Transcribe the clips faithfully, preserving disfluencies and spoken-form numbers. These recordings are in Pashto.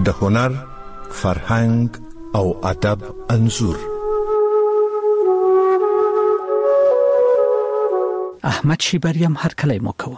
د هنر، فرهنګ او ادب انځور. احمد شیبریم هر کله مو کوم.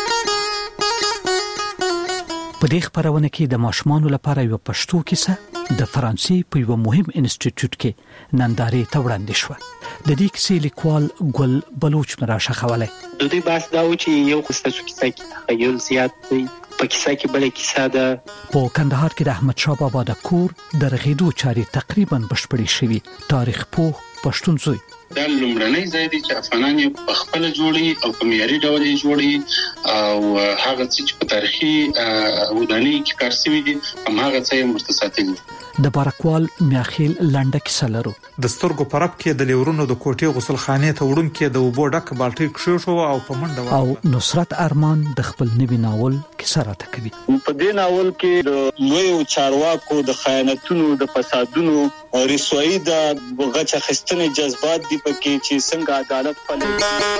په دې خبرونه کې د ماشومانو لپاره یو پښتو کیسه د فرانسې په یو مهم انسټیټیوټ کې نندارې ته وړاندې شوه. د دې کیسې لیکوال ګل بلوچ مراشه خوله. د دې بحث دا و چې یو خصوصي کیسه کې تخیل زیات دی، په کیسه کې بل کیسه ده. په کندهار کې د احمد شاه بابا د کور د رغېدو چارې تقریبا بشپړې شوې. تاریخ پوه پښتون زوی دا لومړنی ځای دی چې افغانان یې په خپل جوړي او په معیاري ډول یې جوړي، او هغه چې په تاریخي ودانۍ کې کار شوی دی هغه څه یې مرتساتل. د بارکوال میاخیل لنډه کیسه لرو. د سترګو پرب کې د لیورونو د کوټې غسل خانې ته وړون کې د وبو ډک بالټي کښو شو او په منډه او نصرت ارمان د خپل نوي ناول کیسه راته کوي. په دې ناول کې د لوی چارواکو د خیانتونو، د فسادونو، رسوایی د غچ اخیستنې جذبات دی پکې چې څنګه عدالت پلي.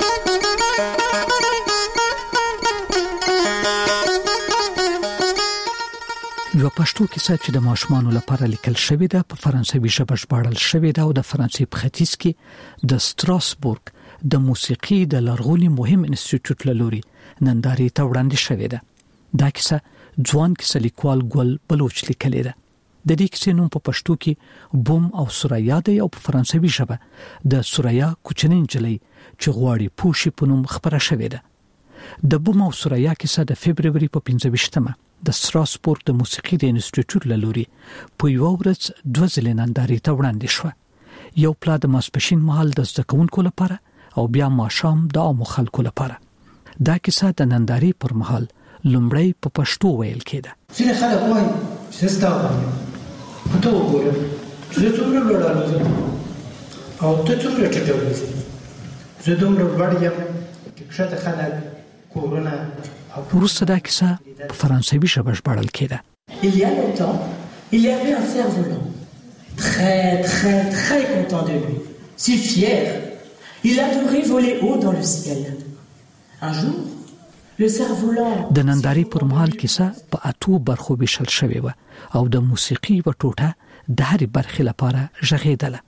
یو پښتو کیسه چې د ماشومانو لپاره لیکل شوې ده په فرانسوي ژبه ژباړل شوې ده او د فرانسې په ختیځ کې د ستراسبورګ د موسیقي د لرغوني مهم انسټیټیوټ له لوري نندارې ته وړاندې شوې ده. دا کیسه ځوان کیسه لیکوال ګل بلوچ لیکلې ده. د دې کیسې نوم په پښتو کې بوم او سوریا دی او په فرانسوي ژبه د سوریا کوچنۍ نجلۍ چې غواړي پوښي په نوم خبره شوې ده. د بوم او سوریا کیسه د فبرवरी په پنځه ویشتمه د ستراسبورګ د موسیقي د انسټیټیوټ له لوري په یو ورځ دوه ځلې نندارې ته وړاندې شوه. یو پلا د ماسپښین مهال د زده کوونکو لپاره او بیا ماښام د عامو خلکو لپاره. دا کیسه د نندارې پر مهال لومړی په پښتو ویل کېده. ځینې خلک وایي چې ستا وایي په تو وګوره زه څومره لوړ الوزم او ته څومره ټیټه الوزې، زه دومره لوړ یم چې ښکته خلک کورونه. وروسته دا کیسه په فرانسوي ژبه ژباړل کېده. Il y a longtemps, il y avait un cerf-volant, très très très content de lui, si fier. Il adorait voler haut dans le ciel. Un jour, le cerf-volant د نندارې پر مهال کیسه په اتو برخو ویشل شوې و او د موسیقي و ټوټه د هرې برخې لپاره غږېدله.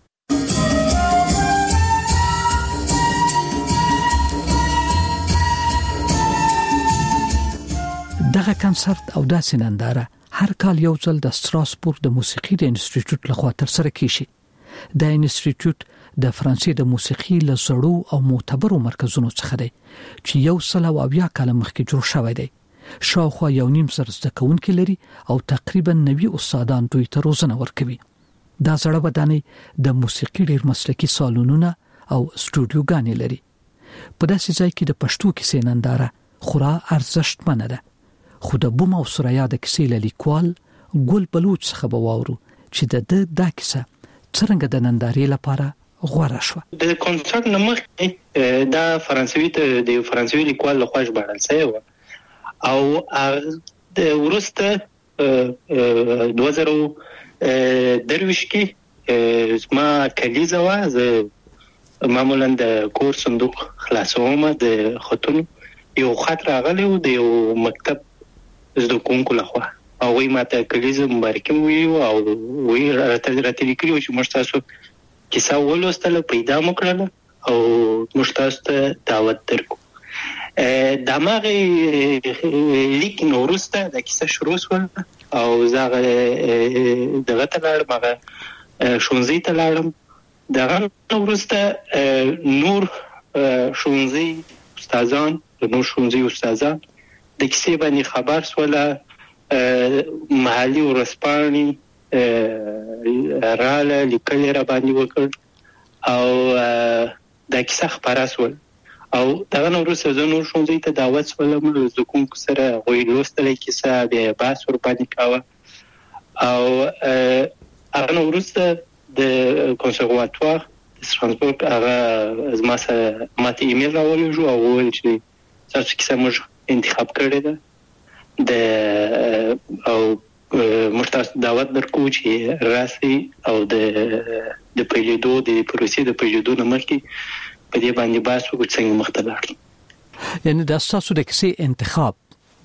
دغه کنسرت او داسې ننداره هر کال یو ځل د ستراسبورګ د موسیقي د انسټیټیوټ لخوا ترسره کیږي. د انسټیټیوټ د فرانسې د موسیقي له زړو او معتبرو مرکزونو څخه دی چې یو سل او اویا کاله مخکې جوړ شوی دی. شاوخوا یو نیم سر زده کوونکي لري او تقریبا نوي استادان دوی ته روزنه ورکوي. دا زړه ودانۍ د موسیقي ډېر مسلکي سالونونه او سټوډیوګانې لري. په داسې ځای کې د پښتو کیسې ننداره خورا ارزښتمنه ده. خو د بوم او سوریا د کیسې لیکوال ګل بلوچ څخه به واورو چې د دا کیسه څنګه د نندارې لپاره غوړه شو. د کنسرت نمخ دا فرانسوي ته د فرانسوي لیکوال لخوا ژباړل شوی و او د ورسته دوه زره درویش کې ما کلیزه و زه معمولا د کور صندوق خلاصوم د خطونو یو خط راغلی و د یو مکتب زده کوونکو لخوا او وی ماته کلیزه مبارکي ویو او وی راته راته لیکلو چې موږ تاسو کیسه ولوستله پیدا مو کړله او موږ تاسو ته دعوت درکو. د ماغه لیک نو ورسته د کیسه شروع شول او زغه دغه ته لاړم هغه شونځي ته لاړم. دغه ورسته نور شونځي استادان نور شونځي استادان د کیسې باندې خبر سوله محلي ورسپانې رااله لیکل را باندې وکړ او د کیسه خبره سول او دغه وروسته زه نور شونځي ته دعوت سولم زه کوم سره غوي لوستل کیسه د باس ور باندې کاوه او هغه وروسته د کنسرواتوار د ستراسبورګ هغه زما سره ماته ایمیل راولېږه او وویل چې تاسو کیسه موږ انتخاب کړی ده د او موږ تاسو دعوت درکو چې راسي او د د پیلېدو د پروسې د پیلېدو نه مخکې په دې باندې بحث وکړو څنګه مخته لاړ. یعنی د تاسو د کیسې انتخاب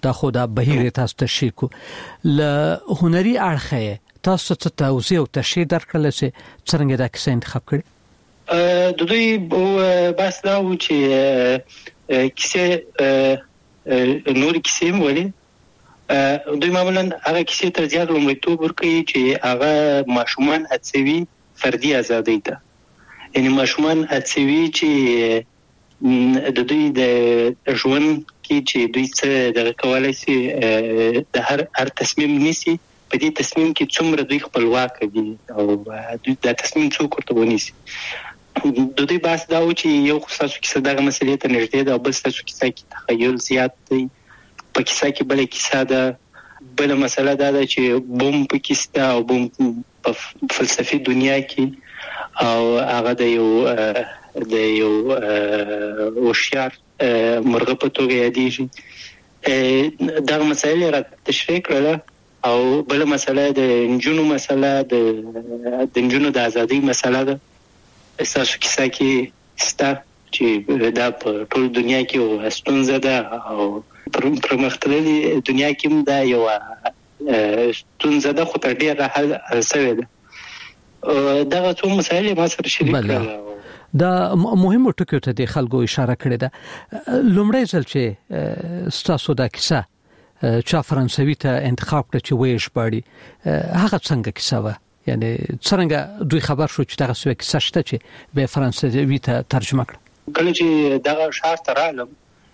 دا خو دا بهیر تاسو تشریح کو ل هنري اړخه تاسو ته توضیح او تشریح درکړل چې څنګه دا کیسه انتخاب کړی. د دوی بس دا و چې کیسه نور کیسه مولي دوی معمولا هغه کیسه تر زیات لومړیتوب ورکوي چې هغه ماشومان هڅوي فردي ازادۍ ته، یعنی ماشومان هڅوي چې د دوی د ژوند کې چې دوی څه دغه کولای شي د هر هر تصمیم نیسي، په دې تصمیم کې څومره دوی خپلواک دي او دوی دا تصمیم څوک ورته ونیسي. د دوی بحث دا و چې یو خو تاسو کیسه دغه مسلې ته نږدې ده او بل تاسو کیسه کې تخیل زیات دی. په کیسه کې بل کیسه ده، بل مسله دا ده چې بوم په کیسه او بوم په فلسفي دنیا کې او هغه د یو د یو هوښیار مرغه په توګه یادېږي. دغه مسایل را تشریح کړل او بل مسله د نجونو مسله د د نجونو د ازادۍ مسله ده. تاسو کیسه کې ستا چې دا په ټول دنیا کې او ستونزه ده او پر مختلفي دنیا کې دا یو ستونزه ده خو تر ډیره حل شوې ده. دا څو مسایل ما سره شریک کړل. دا مهمه ټکو ته د خلکو اشاره کړې ده. لومړی ځل چې تاسو دا کیسه چا فرانسوي ته انتخاب کړ چې ویش باندې هغه څنګه کیسه و، یعنی څنګه دوی خبر شو چې دا څه کیسه شته چې به فرانسوي ته ترجمه کړ؟ کله چې دا شهر ته رالم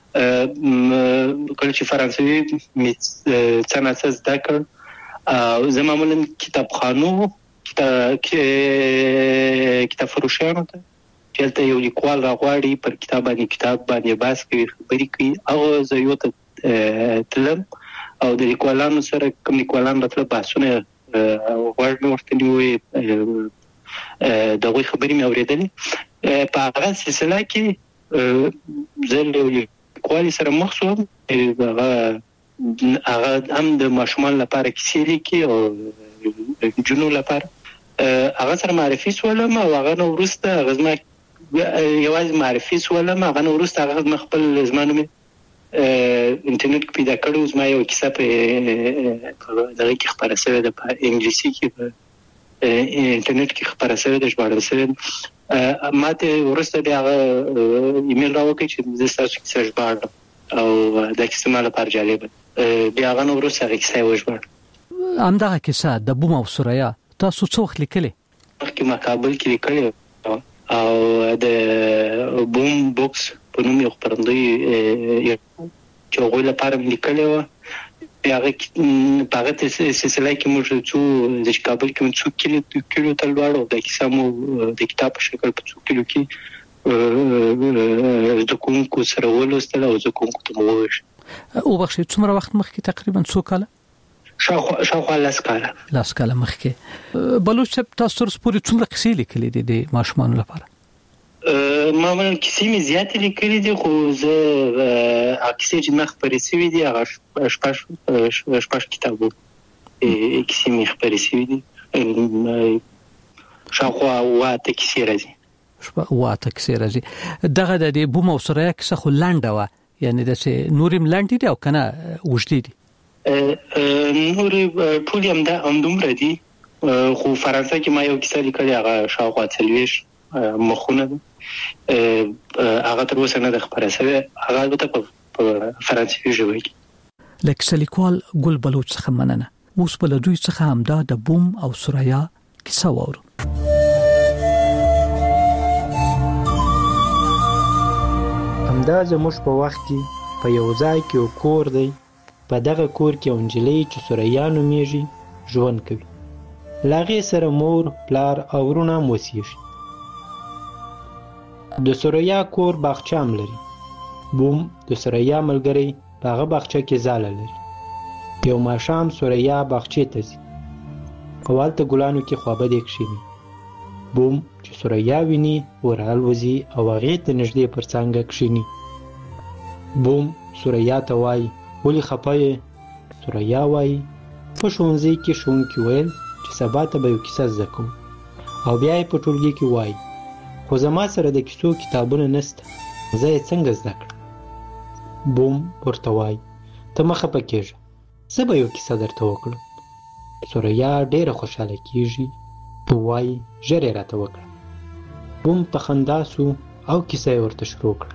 کله چې فرانسوي می څنګه څه زده کړ او زموږ کتابخانو کتاب کتاب فروشانو ته چلته یو لیکوال راغواړي پر کتاب باندې کتاب باندې باس کوي خبرې کوي او زه یو ته تلم او د لیکوالانو سره کوم لیکوالان راته بحثونه ورته ورته نیوي دغه خبرې مې اورېدلې. په هغه سلسله کې زه له لیکوال سره مخ شوم، هغه هغه هم د ماشومان لپاره کیسې لیکي او جنو لپاره هغه سره معرفي شولم او هغه نو ورسته هغه زما یوازې معرفي شولم. هغه نو ورسته هغه خپل زمانه انټرنیټ کې پیدا کړو. زما یو کیسه په دغه کې خبره شوې ده، په انګلیسي کې په انټرنیټ کې خبره شوې ده، ژباړل شوې ده. ماته ورسته بیا ایمیل راوکړ چې زه تاسو کیسه ژباړم او دا کیسه ماله پر جالبه. بیا هغه نو ورسته هغه کیسه وژباړم. همدغه کیسه د بوم او سوریا تاسو څو وخت لیکلې؟ مخکې ما کابل کې لیکلې او د بوم بوکس په نوم یو خبرندوی چې هغوی لپاره مې لیکلې وه. هغه په هغه سلسله کې موږ څو د کابل کې موږ څو کیلو کیلو ته لوړو. دا کیسه مو د کتاب په شکل په څو کیلو کې زده کوونکو سره ولوستله او زده کوونکو ته مو وویشت. وبخښئ څومره وخت مخکې تقریبا څو کاله؟ شاوخوا شاوخوا لاس کاله لاس کاله مخکې. بلوچ صاحب تاسو تر اوسه پورې څومره کیسې لیکلې دي د ماشومانو لپاره؟ معمولا کیسې مې زیاتې لیکلې دي خو زه هغه کیسې چې ما خپرې شوي دي هغه شپږ شپږ کتابونه کیسې مې خپرې شوي دي. شاوخوا اووه اته کیسې راځي. اووه اته کیسې راځي. دغه د بوم او سوریا کیسه خو لنډه وه، یعنی داسې نورې هم لنډې دي او که نه اوږدې دي؟ نورې ټولې همدومره دي خو فرانسه کې ما یو کیسه لیکلې هغه شاوخوا څلوېښت مخونه ده. هغه تر اوسه نه ده خپره شوې، هغه البته په فرانسوي ژبه کې. له کیسه لیکوال ګل بلوچ څخه مننه. اوس به له دوی څخه همدا د بوم او سوریا کیسه واورو. همدا زموږ په وخت کې په یو ځای کې یو کور دی. په دغه کور کې یو نجلۍ چې سوریا نومیږي ژوند کوي. له هغې سره مور، پلار او وروڼه هم اوسېږي. د سوریا کور باغچه هم لري. بوم د سوریا ملګری په هغه باغچه کې ځاله لري. یو ماښام سوریا باغچې ته ځي او هلته ګلانو کې خوابدې کښېني. بوم چې سوریا ویني ورالوځي او هغې ته نږدې پر څانګه کښېني. بوم سوریا ته وایي ولې خفه یې؟ سوریا وایي په ښوونځي کې ښوونکي ویل چې سبا ته به یو کیسه زده کوم او بیا یې په ټولګي کې وایي خو زما سره د کیسو کتابونه نشته، زه یې څنګه زده کړم؟ بوم ورته وایي ته مخه پکېږه، زه به یو کیسه درته وکړم. ثریا ډېره خوشحاله کېږي، وایي ژر یې راته وکړه. بوم په خندا سو او کیسه یې ورته شروع کړه.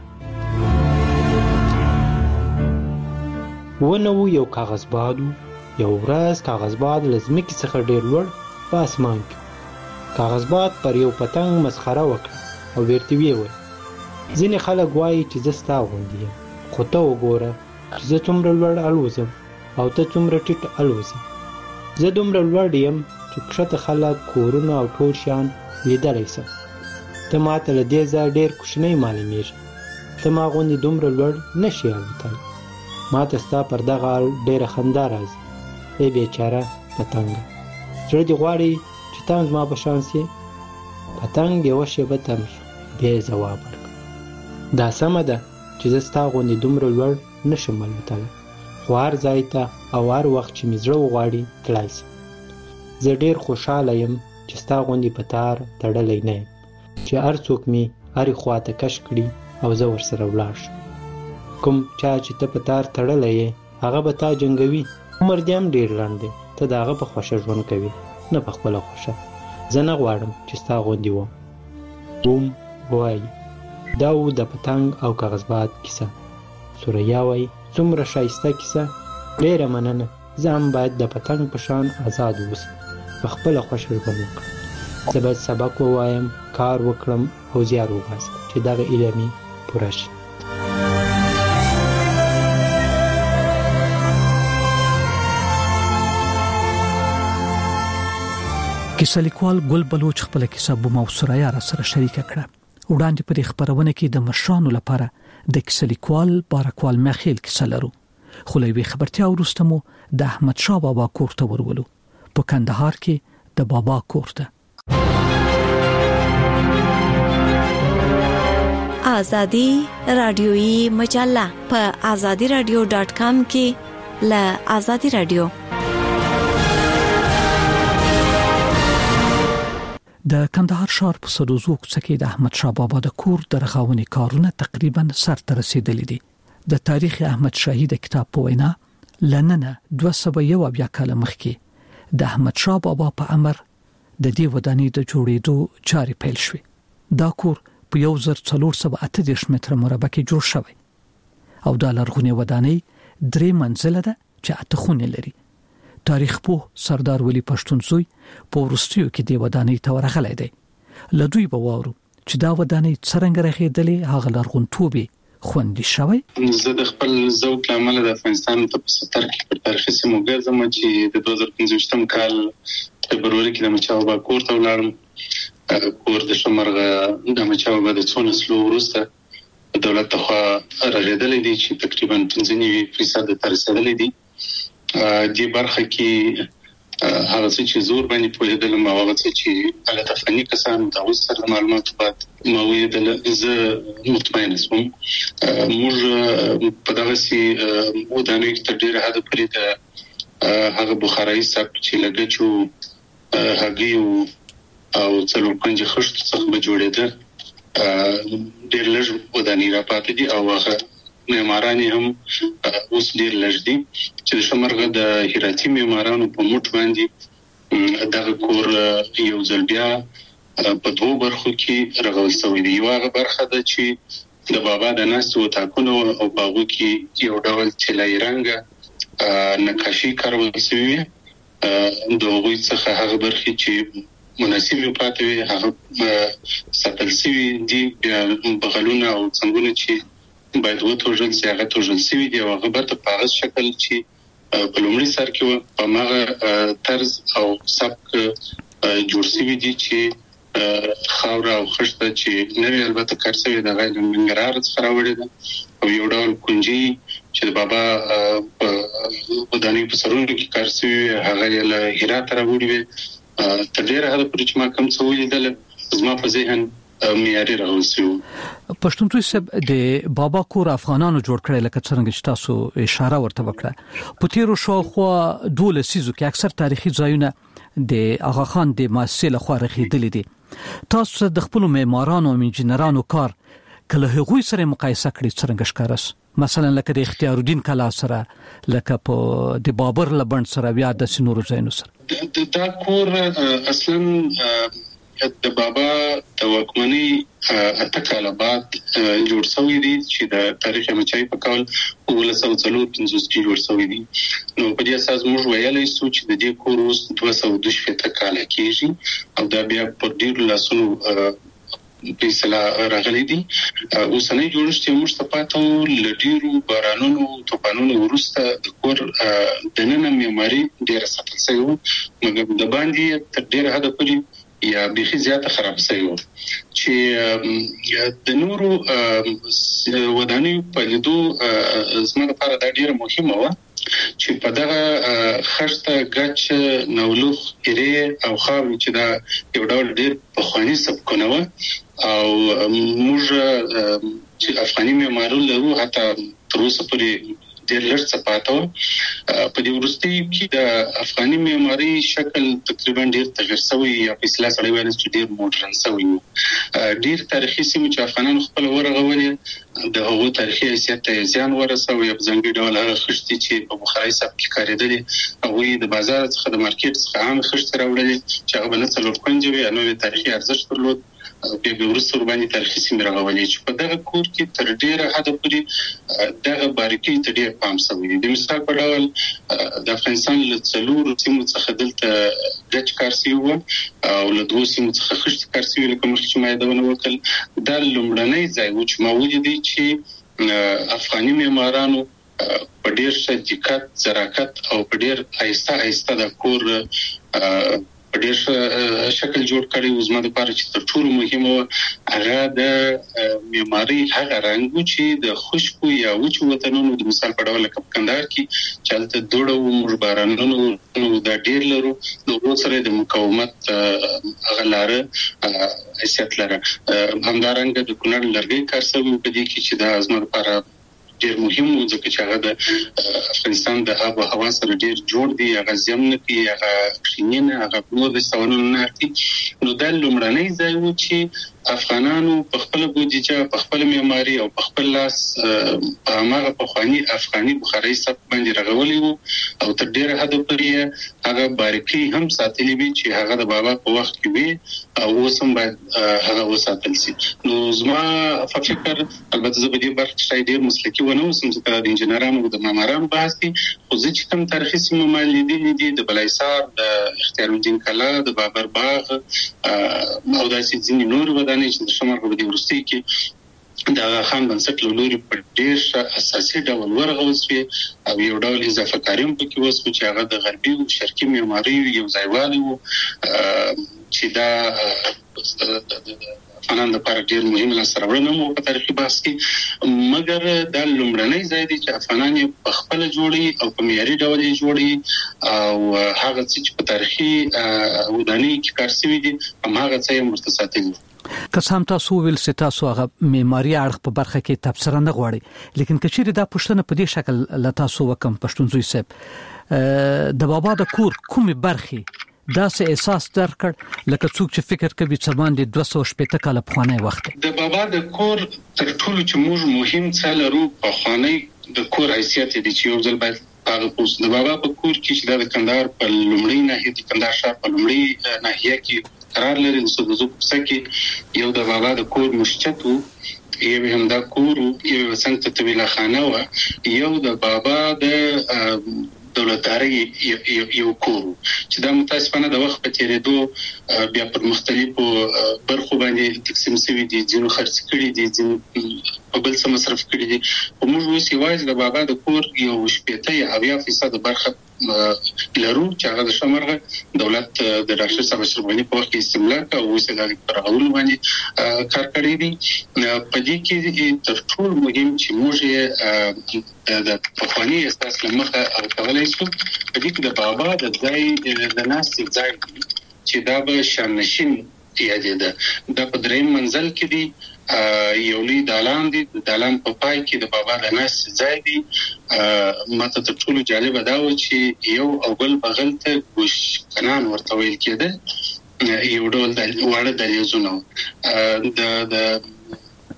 ونه و یو کاغذباد و. یو ورځ کاغذباد له ځمکې څخه ډېر لوړ په اسمان کې. کاغذباد پر یو پتنګ مسخره وکړه او ورته ویې ویل: ځینې خلک وایي چې زه ستا غوندې یم، خو ته وګوره چې زه څومره لوړ الوزم او ته څومره ټیټ الوزې. زه دومره لوړ یم چې کښته خلک، کورونه او ټول شیان لیدلی سم. ته ما ته له دې ځایه ډېر کوچنی معلومېږي. ته ما غوندې دومره لوړ نه شې الوتلی. ما ته ستا پر دغه حال ډېره خندا راځي. ای بېچاره پتنګه، زړه دې غواړي چې ته هم زما په شان سې؟ پتنګ یوه شېبه تم شو، بیا یې ځواب ورکړ: دا سمه ده چې زه ستا غوندې دومره لوړ نه شم الوتلی، خو هر ځای ته او هر وخت چې مې زړه وغواړي تللی سم. زه ډېر خوشحاله یم چې ستا غوندې په تار تړلی نه یم، چې هر څوک مې هرې خوا ته کش کړي او زه ورسره ولاړ شم. کوم چا چې ته په تار تړلی یې هغه به تا جنګوي. عمر دې هم ډېر لنډ دی، ته د هغه په خوښه ژوند کوې، نه په خپله خوښه. زه نه غواړم چې ستا غوندې وم. بوم وایي دا و د پتنګ او کاغذباد کیسه. ثریا وایي څومره ښایسته کیسه، ډېره مننه. زه هم باید د پتنګ په شان آزاد اوسم، په خپله خوښه ژوند وکړم. زه باید سبق ووایم، کار وکړم او زیار وباسم چې دغه هیله مې پوره شي. کیسه لیکوال ګل بلوچ خپل کیسه بوم او ثریا را سره شریک کړه. وړاندې پر خبرونه کې د مشرانو لپاره د کیسه لیکوال بارکوال مخیل کیسه لرو. خو لوی خبرتیا ورسته مو د احمد شاه بابا کور ته ورولو، په کندهار کې د بابا کور ته. آزادی رادیویی مجله په آزادی رادیو ډاټ کام کې له آزادی رادیو. د کندهار ښار په سدوزو کوڅه کې د احمد شاه بابا د کور د رغونې کارونه تقریبا سر ته رسیدلي دي. د تاریخ احمد شاهي د کتاب په وینا لننه دوه سوه یو اویا کاله مخکې د احمد شاه بابا په امر د دې ودانۍ د جوړېدو چارې پیل شوې. دا کور په یو زر څلور سوه اته دېرش متره مربع کې جوړ شوی او د لرغونې ودانۍ درې منزله ده چې اته خونې لري. تاریخ پوه سردار ولی پښتون زوی په ورستیو کې د ودانۍ ته ورغلی دی. لدوی به واورو چې دا ودانۍ څرنګه راغېدلې، هغه لرغونتوبې خوندي شوی. زه د خپل ذوق لامل د افغانستان په ستر کې په تاریخي سیمو ګرځم چې د دوه زره پنځويشتم کال فبروري کې د مچاو با کور ته ولاړم. کور د شمرغه د مچاو با د څو نسلو وروسته دولت ته راغېدلې دي چې تقریبا پنځه نوي فیصد ته رسېدلې دي. دې برخه کې هغه چې زور باندې پوهېدل ما هغه چې هغه تفنی کسان د اوس سره معلومات بعد ما ویل زه مطمئن اسم موږ په دغه سي ودانې ته ډیره هدا پرې ده. هغه بخارای سب چې لګچو هغه او څلور پنځه خشت څخه به جوړېده. ډېر لږ ودانې را پاتې دي او هغه معمارانی هم اوس ډیر لږ دي چې د شمرغه د هراتی معمارانو په موټ باندې دغه کور یو ځل بیا په دوه برخو کې رغول شوی دی. یو هغه برخه ده چې د بابا د ناستو تاکونو او باغو کې یو ډول چلای رنګه نقاشي کارول شوی. د هغوی څخه هغه برخې چې مناسب پاتې وي هغه ساتل شوی دي. بغلونه او څنګهونه چې باید وټوجل سي هغه توجل سي دی او هغه برته په هغه شکل چې په لومړي سر کې په هغه طرز او سبک جوړ شوی دی چې خاور او خشته چې نوې البته کارسوي د غیر منګرار څخه راوړي ده او یو ډول کنجي چې د بابا په ودانۍ په سرونو کې کارسوي هغه له هرات راوړي وي. تر ډیره هغه پر چې ما کوم څه ولیدل زما په ذهن معیاري راوځي. پښتون توي سب د بابا کور افغانانو جوړ کړل لکه څنګه چې تاسو اشاره ورته وکړه. په تیرو شاوخوا دوله سيزو کې اکثر تاریخي ځایونه د اغا خان د مؤسسې لخوا رغېدلې دي. تاسو د خپل معمارانو او انجنیرانو کار کله هغوی سره مقایسه کړي څنګه ښکارس مثلا لکه د اختیار الدین کلا سره لکه په د بابر لبند سره بیا د سينورو زینو سره دا کور اصلا د بابا د واکمنۍ اته کاله بعد جوړ شوی دی چې د تاریخ مچای په کال ولس او څلور پنځوس کې جوړ شوی دی نو په دې اساس موږ ویلای شو چې د دې کور اوس دوه سوه دوه شپېته کاله کېږي او دا بیا په ډیرو لاسونو په اصطلاح راغلي دي اوسنۍ جوړښت موږ ته پاتو لډیرو بارانونو توپانونو وروسته د کور د نن معماري ډیره ساتل شوی مګر د باندې تر ډیره حد پورې یا بيخي زیاته خراب شوی چې د نورو ودانیو په لیدو زموږ لپاره دا ډیره مهمه و چې په دغه خشته غچ نولوخ ایرې او خاورې چې دا یو ډول ډیر پخوانی سبکونه و او موږ چې افغاني معمارو لرو حتی تر اوسه پورې ډیر لږ څه پاتو په دې ورستي کې د افغاني معماري شکل تقریبا ډیر تغیر شوی یا په اصطلاح سره وایي چې ډیر موډرن شوی ډیر تاریخي سیمې چې افغانانو خپل ورغولې د هغو تاریخي حیثیت ته زیان ورسوي په ځانګړي ډول هغه خښتې چې په بخاري سب کې کارېدلې هغوی د بازار څخه د مارکیټ څخه عام خښتې راوړلې چې هغه بل څلور کونجه وي نو تاریخي ارزښت درلود په بیورستور باندې تاریخي سیمې راغولې چې په دغه کور کې تر ډیره حد پورې دغه باریکي ته ډیر پام شوی دی د مثال په ډول د افغانستان له څلورو سیمو څخه دلته ګچ کار شوی و او له دوه سیمو څخه خښت کار شوی لکه مخکې چې ما یادونه وکړل دا لومړنی ځای و چې ما ولیدی چې افغاني معمارانو په ډیر ښه دقت ظرافت او په ډیر آهسته آهسته د کور په ډیر شکل جوړ کړی و زما لپاره چې تر ټولو مهمه هغه د معماري هغه رنګ چې د خشکو یا وچو وطنونو د مثال په ډول لکه کندهار کې چې هلته دوړه و موږ بارانونو نو دا ډیر لرو نو ورو سره د مقاومت هغه لاره حیثیت لره همدارنګه د کونړ لرګي کار شوی په دې کې چې د زما لپاره ډیر مهم و ځکه چې هغه د افغانستان د آب او هوا سره ډیر جوړ دی هغه زمونه کې هغه کښینه هغه نور د سوالونو نه اړتي نو دا لومړنی ځای و چې افغانانو په خپل بودیجه په خپل معماري او په خپل لاس په هغه پخوانی افغاني بخاري سب باندې راغولي وو او تر ډیره حد پورې هغه باریکي هم ساتلې وي چې هغه د بابا په وخت کې وي او اوس هم باید هغه وساتل شي نو زما په فکر البته زه به دې برخه کې ډیر مسلکي ونه اوسم چې د انجنیرانو او د معمارانو بحث دي خو زه چې کوم تاریخي سیمه ما لیدلې دي د بلایسار د اختیار الدین کلا د بابر باغ او داسې ځینې نور ودانۍ چې د شمال په دې ورستي کې د خان بنسټ لوري په ډیر اساسي ډول ورغول شوی او یو ډول اضافه کاریم پکې وسو چې هغه د غربي او شرقي معماري یو ځایوالي وو چې دا افغانان لپاره ډیر مهم لاسته راوړنه مو په تاریخي بحث کې مګر دا لومړنی ځای دی چې افغانان په خپل جوړي او په معیاري ډول یې جوړي او هغه چې په تاریخي ودانۍ کې کار شوی دي هغه څه یې مرتساتل که سم تاسو ویل چې تاسو هغه معماري اړخ په برخه کې تبصره نه غواړي لیکن کچېره دا پښتنه په دې شکل ل تاسو وکم پښتون زوی صاحب د بابا د کور کومه برخه دا سه احساس درکړ لکه څوک چې فکر کوي چې باندې دوه سوه شپېته کاله پخوانی وخت د بابا د کور تر ټولو چې موږ مهم څه لرو پخوانی د کور حیثیت دي چې یو ځل باید هغه پوس د بابا په کور کې چې د کندهار په لومړی ناحیه د کندهار شهر په لومړی ناحیه کې قرار لري د سودزو پسکه یو د بابا د کور مشچتو یو هم دا کور یو څنګه طویله خانه و یو د بابا د دولتداري یو کور چې دا متاسفانه د وخت په تیریدو بیا پر مختلفو برخو باندې تقسیم شوی دي ځینو خرڅ کړي دي ځینو په بل څه مصرف کړي دي او موږ اوس یوازې د بابا د کور یو شپېته یا اویا فیصد برخه لرو چې هغه د شمرغه دولت د ډاکټر صاحب شربانی په وخت کې استملاک او اوس د پرغول باندې کار کړی دي په دې کې تر ټولو مهم چې موږ د پخوانی اساس لمخه او کولای شو په دې کې د بابا د ځای د ناس ځای چې دا به شانشین یادې ده د په دریم منزل کې دی یو لوی دالان دی دالان په پای کې د بابا د ناس ځای دی ماته تر ټولو جالب دا و چې یو او بل بغل ته ګوش کنان ورته ویل کېده یو ډول د وړه دریازونه د د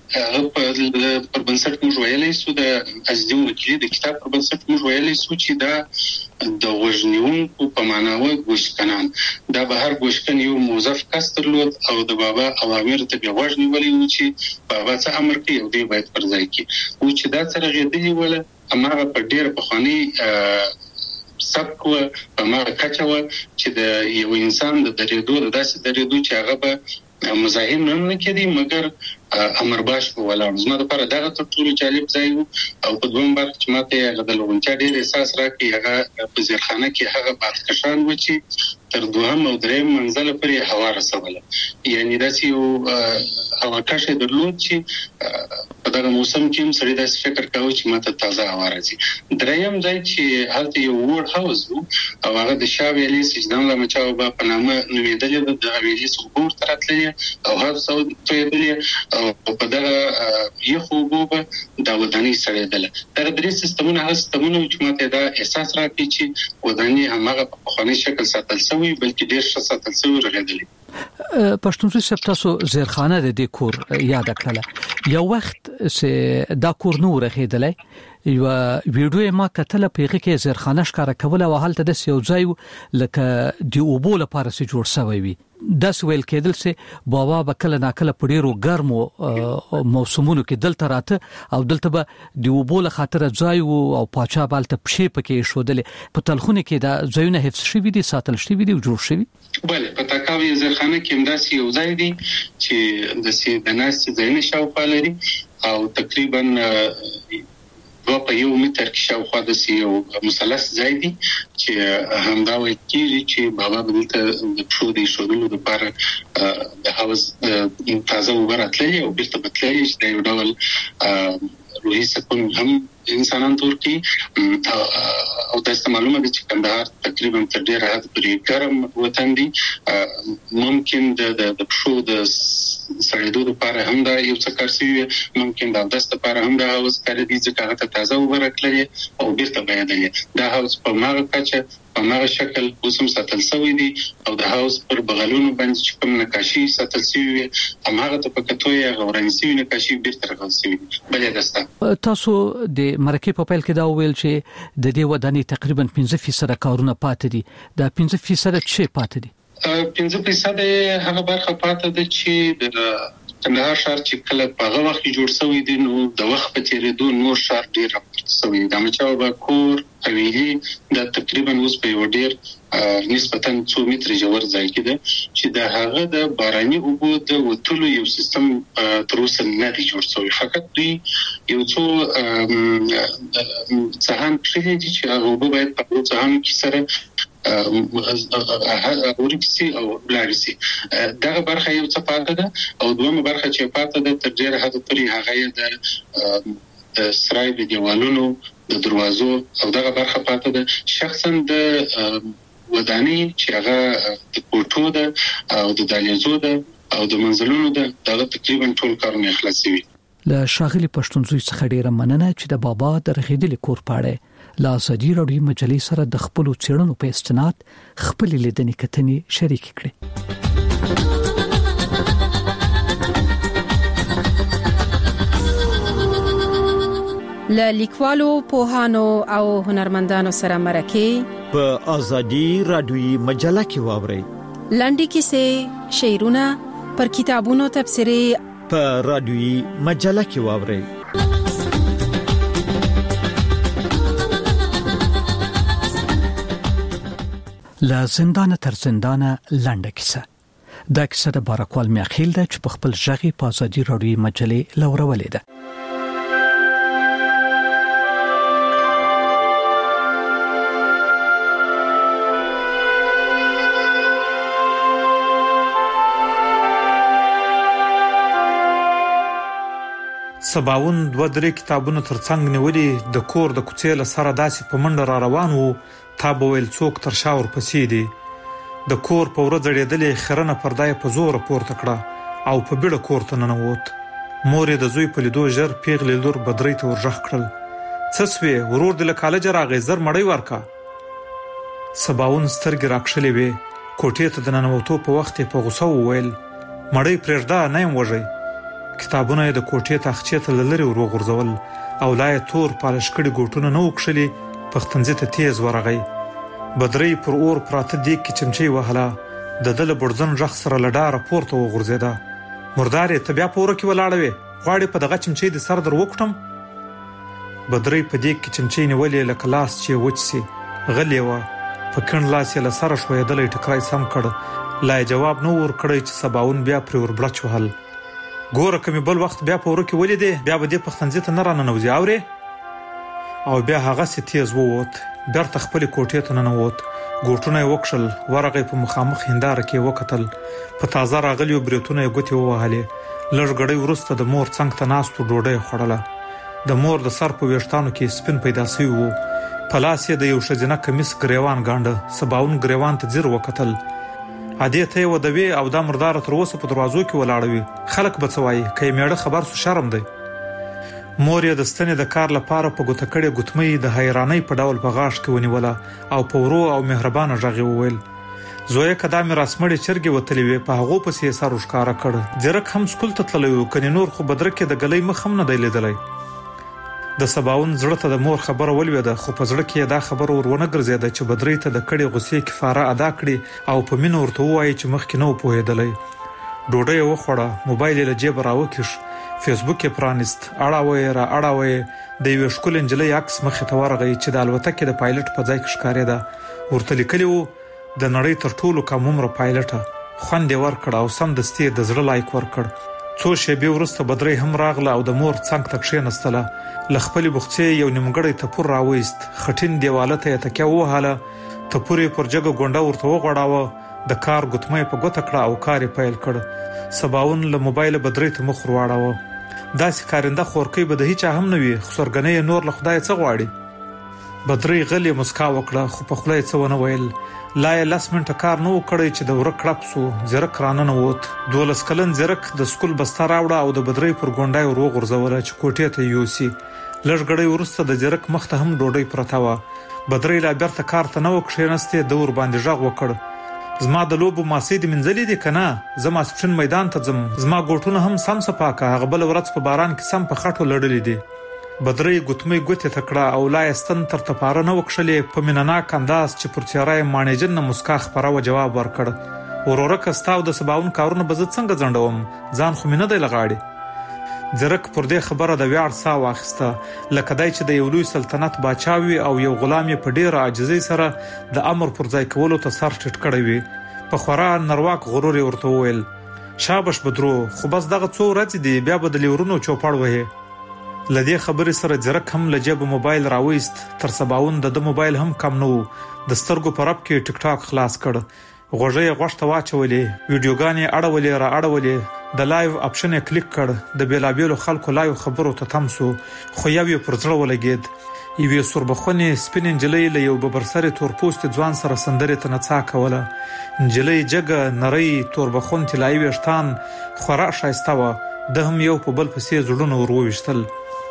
هغه پر بنسټ موږ ویلای شو د ازدیو وکیل د کتاب پر بنسټ موږ ویلای شو چې دا د وژنیونکو په معنا و ګوشکنان دا به هر ګوشکن یو موظف کس درلود او د بابا اوامر ته به وژنی ولې و چې بابا څه امر کوي او دی باید پر ځای کې و چې دا سره غېدلی ولا امر په ډیر په خاني سبق و په ما کچو چې د یو انسان د درېدو د داسې درېدو چې هغه به مزاحم نه کېدی مګر امر باش ولاړ زما لپاره دا تر ټولو جالب ځای او په دوم برخه چې ماته هغه د لونچا ډیر احساس راکړي هغه په زیرخانه کې هغه بادکشان و چې تر دوهم او دریم منزل پرې هوا رسوله یعنی دا چې یو هوا کشه درلود چې په دغه موسم کې هم سړی داسې فکر کاوه چې ماته تازه هوا راځي دریم ځای چې هلته یو وړ هاوس و او هغه د شاه ویلي سجدان له مچاو په نامه نومیدل د ویلي سګور تراتلې او هر څو تویدلې او په دغه یو خوبه د ودانۍ سره دله تر درې سیستمونه هغه سیستمونه چې ماته دا احساس راکړي چې ودانۍ همغه په خاني شکل ساتل شوی بلکې ډیر ښه ساتل شوی رغېدلی پښتونخوا سپتاسو زیرخانه د دې کور یاد کړله یو وخت چې دا کور نو رغېدلی یو ویډیو ما کتل په هغه کې زیرخانه ښکارا کوله او حالت د یو ځای لکه دی اوبو لپاره سي جوړ شوی وي د سویل کېدل سي بابا بکله ناکله پډیرو ګرمو موسمونو کې دلته راته او دلته به دی اوبو له خاطر ځای او پاچا بالته پښې پکې شودل په تلخونه کې دا ځایونه حفظ شوی دي ساتل شوی دي او جوړ شوی بله په تاکاوی زیرخانه کې همداسې یو ځای دی چې د سي د ناس ځایونه شاوخوا لري او تقریبا په یو متر کې شاوخوا د یو مثلث ځای دی چې همدا وایي چې بابا بدلته د پښو د شودلو لپاره د هاوس تازه وبراتلې او بیرته بتلې چې یو ډول روحي سکون هم انسانان تورکی او تاسو معلومه دي چې کندهار تقریبا تر ډیره حد پورې ګرم وطن دی ممکن د د پښو د سړېدو لپاره هم دا یو څه کارسي ممکن دا د دسته لپاره هم دا هاوس کړی دي چې هغه تازه وبرکلې او بیرته بيدلې دا هاوس په ماغه کچه په ماغه شکل اوسم ساتل شوی دی او د هاوس پر بغلونو باندې چې کوم نقاشي ساتل شوی هغه ته په کتوې غوړنی شوی نقاشي بیرته راغل شوی بلې دسته تاسو د مرکه په پیل کې دا ویل چې د دې ودانۍ تقریبا پنځه فیصد کارونه پاتې دي دا پنځه فیصد څه پاتې دي پنځه فیصد هغه برخه پاتې ده چې د کندهار ښار چې کله په هغه وخت جوړ شوی دی نو د وخت په تیریدو نور ښار ډیر راپورته شوی د مچاو با کور حویلي د تقریبا اوس په یو ډیر نسبتاً څو متر ژور ځای کې ده چې د هغه د باراني اوبو د وټولو یو سیستم تر اوسه نه دی جوړ شوی فقط دی یو څو ځهان پرې دي چې هغه اوبو باید په ځهان کې سره اورکسي او بلارسي دغه برخه یو څه پاتې ده او دومره برخه چې پاتې ده تر ډیره حد پورې هغه د سرای د دیوالونو د دروازو او دغه برخه پاتې ده شخصا د ودانۍ چې هغه د کوټو ده او د دهلیزو ده او د منزلونو ده دغه تقریبا ټول کارونه خلاصي وي له شاغلي پښتونزوي څخه ډیره مننه چې د بابا د رغېدلې کور پاړه لا ازادي راډیو مجلې سره د خپل څېړنو په استناد خپل لیدنې کتنې شریک کړي ل لیکوالو پوهانو او هنرمندانو سره مرکه په ازادي راډیوي مجله کې واوري لنډي کیسې شعرونه پر کتابونو تبصرې په راډیوي مجله کې واوري لا زندان تر زندان لنډه کیسه دا کیسه د بارکوال میاخیل ده چې په خپل ژغي په ازادي راډیوي مجلې لورولې ده سباون دوه درې کتابونه ترڅنګ نیولې د کور د کوڅې له سره داسې په منډه را روان وو تا به ویل څوک تر شاور پسې دی د کور په ورځ اړېدلې خرنه پردای په زور پورته کړه او په بیړه کور ته ننوت مور د زوی په لیدو ژر پیغلې لور بدرۍ ته ورژغ کړل څه سوې ورور د کالج راغی زر مړی ورکا سباون سترګې راکښلې وې کوټې ته د ننوتو په وخت په غوسه وویل مړی پرېږده نه يم وږی کتابونه د کوټې تاخچې ته لری وروغورځول او لای تور پالش کړي ګوټونه نه وکښلي پختنځي ته تیز ورغی. بدرۍ پر اور پراته دیګ کې چمچي وهله. د دل برزن رخ سره لډاره پورته وغورځیدا. مردارې ته بیا پوره کې ولاړوي غواړي په دغه چمچي د سر در وکټم. بدرۍ په دیګ کې چمچي نیولې لکه لاس چې وچ سي غلې و. په کڼ لاس یې له سره شویدلې ټکرای سم کړ. لای جواب نو ور کړی چې سباون بیا پر ور بلچ وهل. ګوره کمې بل وخت بیا پوره کې ولې دی بیا به دې پختنځي ته نه راننوځي اورې. او بیا هغه سي تیز ووت بیرته خپل کوټې ته ننوت. ګوټونه یې وکشل ورغې په مخامخ هنداره کې وکتل. په تازه راغلیو بریتونه یې ګوتې ووهلې. لږ غړی وروسته د مور څنګ ته ناستو ډوډۍ خوړله. د مور د سر په ویښتانو کې سپین پیدا سوی وو. په لاس یې د یو ښځینه کمیس ګریوان ګانډه. سباون ګریوان ته ځیر وکتل. عادي ته یې ودوي او دا مرداره تر اوسه په دروازو کې ولاړوي. خلک به څه وایي که یې میړه خبر سو شرم دی. مور یې د ستنې د کار لپاره په ګوته کړې ګوتمۍ د حیرانۍ په ډول په غاښ کې ونیوله او په ورو او مهربانه غږ یې وویل زویه که دا مې راسمړې چرګې وتلې وې په هغو پسې یې سر وښکاره کړ. ځیرک هم سکول ته تللی و کنې نور خو بدرک کې د ګلۍ مخ هم نه دی لیدلی. د سباون زړه ته د مور خبره ولوېده خو په زړه کې یې دا خبره ور ونه ګرځېده چې بدرۍ ته د کړې غوسې کفاره ادا کړي او په مینه ورته ووایي چې مخکې نه و پوهېدلی. ډوډۍ یې وخوړه. موبایل یې له جیبه راوکیښ. فیسبوک یې پرانیست. اړاوه یې را اړاوه یې د یوې ښکلې نجلۍ عکس مخې ته ورغی چې د الوتکې د پایلټ په ځای کې ښکارېده. ورته لیکلي وو د نړۍ تر ټولو کم عمره پایلټه. خوند یې ورکړ او سمدستي یې د زړه لایک ورکړ. څو شېبې وروسته بدرۍ هم راغله او د مور څنګ ته کښېنستله. له خپلې بوخڅې یو نیمګړی تپور راویست. خټین دیواله ته یې تکیه ووهله. تپور یې پر جګه ګونډه ورته وغوړاوه. د کار ګوتمه یې په ګوته کړه او کار یې پیل کړ. سباون له موبایله بدرۍ ته مخ ورواړاوه. داسې کارنده خورکۍ به د هیچا هم نه وي خو سرګنۍ یې نور له خدایه څه غواړي. بدرۍ غلې مسکا وکړه خو په خوله یې څه ونه ویل. لا یې لس منټه کار نه و کړی چې د وره کړپ سو. زیرک راننوت. دولس کلن زیرک د سکول بسته راوړه او د بدرۍ پر ګونډه یې ور وغورځوله چې کوټې ته یې یوسي. لږ غړی وروسته د زیرک مخ ته هم ډوډۍ پرته وه. بدرۍ لا بیرته کار ته نه و کښېنستې. ده ور باندې غږ وکړ زما د لوبو ماسې د منځلې دي که نه؟ زه ماسپښین میدان ته ځم. زما ګوټونه هم سم صفا که هغه بله ورځ په باران کې سم په خټو لړلي دي. بدرۍ ګوتمۍ ګوتې ته کړه او لا یې ستن تر تپاره نه وکښلې. په مینهناک انداز چې پر څېره یې ماڼېجن نه مسکا خپره وه جواب ورکړ ورورکه ستا او د سباون کارونه به زه څنګه ځنډوم؟ ځان خو مې نه دی له غاړې. زیرک پر دې خبره د ویاړ ساه واخیسته لکه دی چې د یو لوی سلطنت باچا وي او یو غلام یې په ډېره عاجزۍ سره د امر پر ځای کولو ته سر ټیټ کړی وي. په خورا نرواک غرور یې ورته وویل شابش بدرو خو بس دغه څو ورځې دي بیا به د لیورونو چوپړ وهې. له دې خبرې سره زیرک هم له جیبه موبایل راویست. تر سباون د ده موبایل هم کم نه و. د سترګو په رپ کې ټیک ټاک خلاص کړ. غوږۍ یې غوږ ته واچولې. ویډیوګانې یې اړولې را اړولې. د لایو اپشن یې کلیک کړ. د بېلابېلو خلکو لایو خبرو ته تم سو خو یو یې پر زړه ولګېد. یوې سوربخونې سپینې نجلۍ له یو ببرسرې تورپوستې ځوان سره سندرې ته نڅا کوله. نجلۍ جګه نرۍ توربخون طلایي ویښتان خورا ښایسته وه. ده هم یو په بل پسې زړونه ور وویشتل.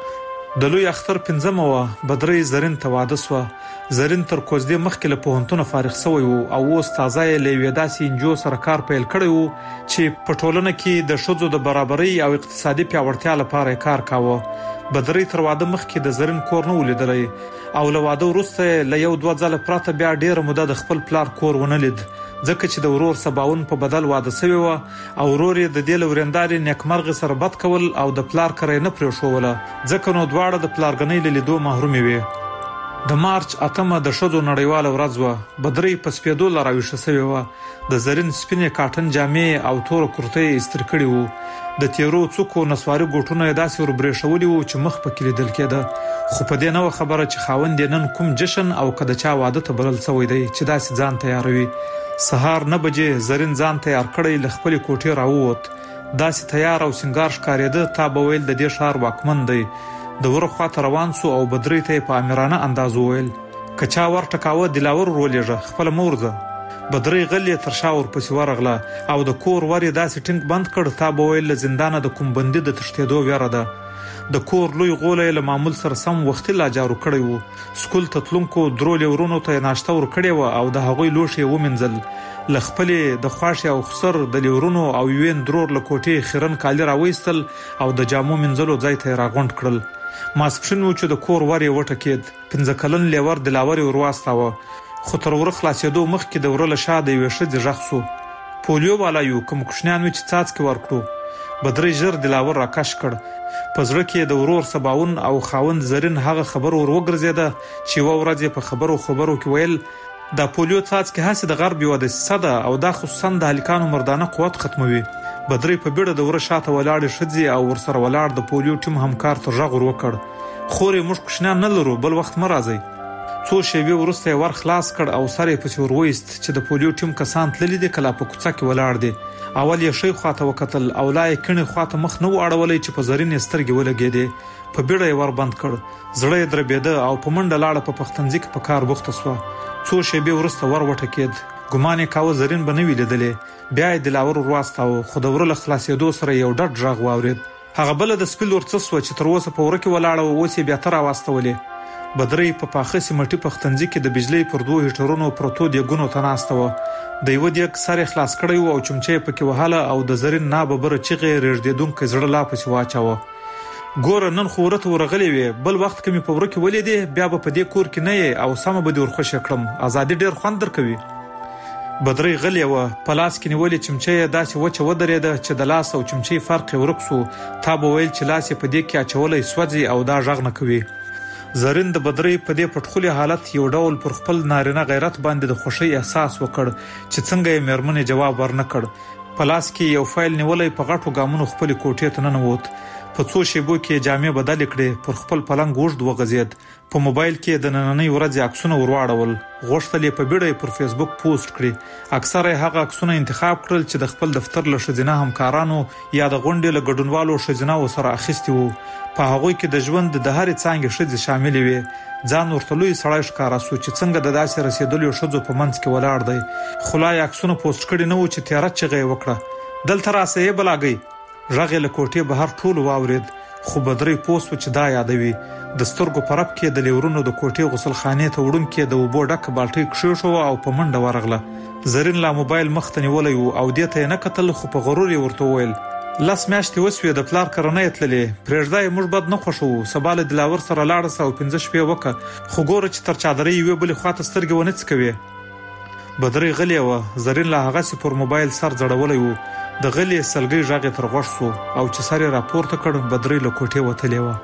د لوی اختر پنځمه وه. بدرۍ زرین ته واده سوه. زرین تر کوزدې مخکې له پوهنتونه فارغ سوی و او اوس تازه یې له یوې داسې انجو سره کار پیل کړی و چې په ټولنه کې د ښځو د برابرۍ او اقتصادي پیاوړتیا لپاره یې کار کاوه. بدرۍ تر واده مخکې د زرین کور نه و لیدلی او له واده وروسته له یو دوه ځله پرته بیا ډېره موده د خپل پلار کور ونه لید ځکه چې د ورور سباون په بدل واده سوی وه او ورور یې د دې له ورېندارې نیکمرغې سره بد کول او د پلار کره یې نه پرېښوله ځکه نو دواړه د پلارګنۍ له لیدو محرومې وې. د مارچ اتمه د ښځو نړیواله ورځ وه. بدرۍ په سپېدو له راویښه سوې وه. د زرین سپینې کاټن جامې او توره کورتۍ یې ایستر کړي وو. د تیرو څوکو نسواري ګوټونه یې داسې وربرېښولي وو چې مخ پکې لیدل کېده خو په دې نه وه خبره چې خاوند یې نن کوم جشن او که د چا واده ته بلل سوی دی چې داسې ځان تیاروي. سهار نه بجې زرین ځان تیار کړی له خپلې کوټې راووت. داسې تیار او سینګار ښکارېده تا به ویل د دې ښار واکمن دی. د وره خواته روان سو او بدرۍ ته یې په امیرانه انداز وویل که چا ورټکاوه دلاور ورولېږه خپله مه ورځه. بدرۍ غلې تر شا ورپسې ورغله او د کور ور یې داسې ټینګ بند کړ تا به ویل له زندانه د کوم بندي د تښتېدو ویره ده. د کور لوی غوله یې له معمول سره سم وختي لا جارو کړی و. سکول ته تلونکو درو لیورونو ته یې ناشته ورکړې وه او د هغوی لوښي یې ومینځل. لخپلې د خواښې او خسر د لیورونو او یوین درور له کوټې خیرن کالي راوېستل او د جامو منځلو ځای ته راغونډ کړل. ماسپښین و چې د کور ور یې وټکېد. پنځه کلن لیور دلاور ور واستاوه، خو تر ور خلاصېدو مخکې د ور له شا د یوې ښځې غږ شو. پولیو والا یو کوم کوښنیان و چې څاڅکي ورکړو. بدرۍ ژر دلاور راکش کړ. په زړه کې د ورور سباون او خاوند زرین هغه خبر ور وګرځېده چې یوه ورځ یې په خبرو خبرو کې ویل دا پولیو څاڅکي هسې د غرب یوه دسیسه ده او دا خصوصا د هلکانو مردانه قوت ختموي. بدرۍ په بیړه د وره شاته ولاړې ښځې او ورسره ولاړ د پولیو ټیم همکار ته غږ ور وکړ. خورې موږ کوښنیان نه لرو، بل وخت مه راځئ. څو شېبې وروسته یې ور خلاص کړ او سر یې پسې ور وایست چې د پولیو ټیم کسان تللي دي که لا په کوڅه کې ولاړ دي. اول یې ښی خواته وکتل او لا یې کڼې خواته مخ نه و اړولی چې په زرینې سترګې ولګېدې. په بیړه یې ور بند کړ. زړه یې دربېده او په منډه لاړه په پختنځي کې په کار بوخته سوه. څو شېبې وروسته ور وټکېد. ګمان یې کاوه زرین به نه وي لیدلی. بیا یې دلاور ور واستاوه، خو د وره له خلاصېدو سره یو ډډ غږ واورېد. هغه بله د سپي لور څه سوه چې تر اوسه په وره کې ولاړه وه، اوس یې بیا ته راواستولې. بدرۍ په پاخه سیمټي پختنځي کې د بجلۍ پر دوو هیټرونو پرتو دیګونو ته ناسته وه. د یوه دیګ سر یې خلاص کړی و او چمچه یې پکې وهله او د زرین ناببره چیغې یې رېږدېدونکی زړه لا پسې واچاوه. ګوره نن خو وره ته ورغلې وې، بل وخت که مې په وره کې ولیدې بیا به په دې کور کې نه یې او سمه به دې ورخوشې کړم. ازادي ډېر خوند درکوي. بدرۍ غلې وه، په لاس کې نیولې چمچه یې داسې وچه ودرېده چې د لاس او چمچې فرق یې ورک سو. تا به ویل چې لاس یې په دې کې اچولی سوځي او دا غږ نه کوي. زرین د بدرۍ په دې پټخولي حالت یو ډول پر خپل نارینه غیرت باندې د خوښۍ احساس وکړ چې څنګه یې مېرمنې جواب ورنه کړ. په لاس کې یو فایل نیولی په غټو ګامونو خپلې کوټې ته ننوت. په څو شېبو کې جامې بدلې کړې، پر خپل پلنګ اوږد وغځېد. په موبایل کې د نننۍ ورځې عکسونه ور واړول. غوښتل یې په بیړه یې پر فیسبوک پوسټ کړي. اکثره یې هغه عکسونه انتخاب کړل چې د خپل دفتر له ښځینه همکارانو یا د غونډې له ګډونوالو ښځینه‌و سره اخیستي وو. په هغوی کې د ژوند د هرې څانګې ښځې شاملې وې. ځان ورته لوی سړی ښکاره سو چې څنګه د داسې رسېدلیو ښځو په منځ کې ولاړ دی. خو لا یې عکسونه پوسټ کړي نه وو چې تیاره چیغه یې وکړه، دلته راسه یې بلاګۍ. غږ یې له کوټې بهر ټولو واورېد، خو بدرۍ پوه سو چې دا یادوي. د سترګو په رپ کې د لیورونو د کوټې غسلخانې ته وړونکې د اوبو ډکه بالټۍ کښېښوه او په منډه ورغله. زرین لا موبایل مخ ته نیولی و او دې ته یې نه کتل، خو په غرور یې ورته وویل لس میاشتې وسوې د پلار کره نه یې تللې، پرېږده یې موږ بد نه خوښوو، سبا له دلاور سره لاړه سه او پنځه شپې وکړه، خو ګوره چې تر چادرۍ یوې بلې خواته سترګې ونه څکوې. بدرۍ غلې وه. زرین لا هغسې پر موبایل سر ځړولی و. د غلې سلګۍ غږ یې تر غوږ سو او چې سر یې راپورته کړ، بدرۍ له کوټې وتلې وه.